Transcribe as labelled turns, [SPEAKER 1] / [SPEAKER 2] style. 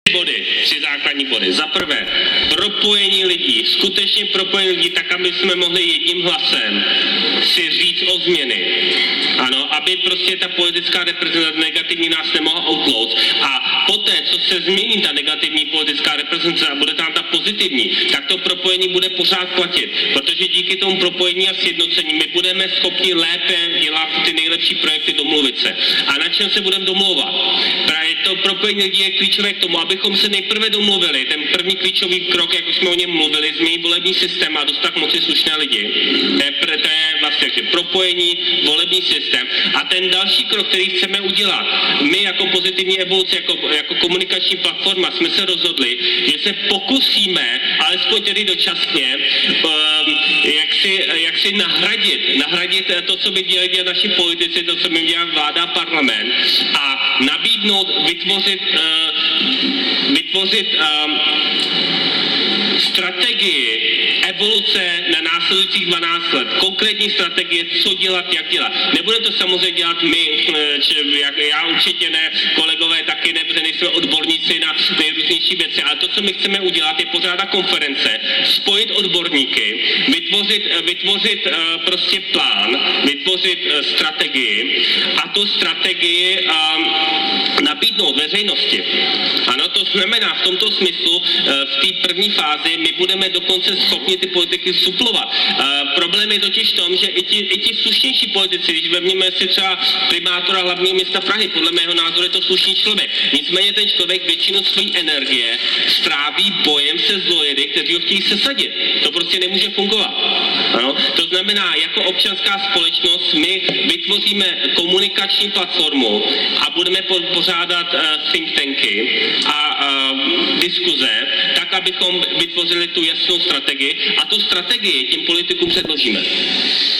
[SPEAKER 1] tři základní body. Za prvé, propojení lidí, skutečně propojení lidí tak, aby jsme mohli jedním hlasem si říct o změny. Ano, aby prostě ta politická reprezentace negativní nás nemohla outlaut a poté, co se změní ta negativní politická reprezentace a bude tam ta pozitivní, tak to propojení bude pořád platit, protože díky tomu propojení a sjednocení my budeme schopni lépe dělat ty nejlepší projekty, domluvit se. A na čem se budeme domlouvat? Právě to propojení lidí je klíčové k tomu, abychom se nejprve domluvili. Ten první klíčový krok, jak už jsme o něm mluvili, změnit volební systém a dostat k moci slušné lidi. To je vlastně propojení, volební systém. A ten další krok, který chceme udělat, my jako pozitivní evoluce, jako komunikační platforma jsme se rozhodli, že se pokusíme, alespoň tedy dočasně, jak si nahradit to, co by dělali naši politici, to, co by dělal vláda a parlament a nabídnout, vytvořit strategii evoluce na následujících 12 let. Konkrétní strategie, co dělat, jak dělat. Nebude to samozřejmě dělat my, já určitě ne, kolegové taky ne, protože nejsme odborníci na nejrůznější věci, ale to, co my chceme udělat, je pořádat konference, spojit odborníky, vytvořit prostě plán, vytvořit strategii a tu strategii nabídnout veřejnosti. Ano, to znamená v tomto smyslu v té první fázi my budeme dokonce schopni ty politiky suplovat. Problém je totiž v tom, že i ti slušnější politici, když vezmeme si třeba primátora hlavního města Prahy, podle mého názoru je to slušný člověk. Nicméně ten člověk většinu své energie stráví bojem se zlojedy, kteří ho chtějí sesadit. To prostě nemůže fungovat. Ano? To znamená, jako občanská společnost my vytvoříme komunikační platformu a budeme pořádat think tanky a diskuze, tak, abychom vytvořili tu jasnou strategii a tu strategii těm politikům předložíme.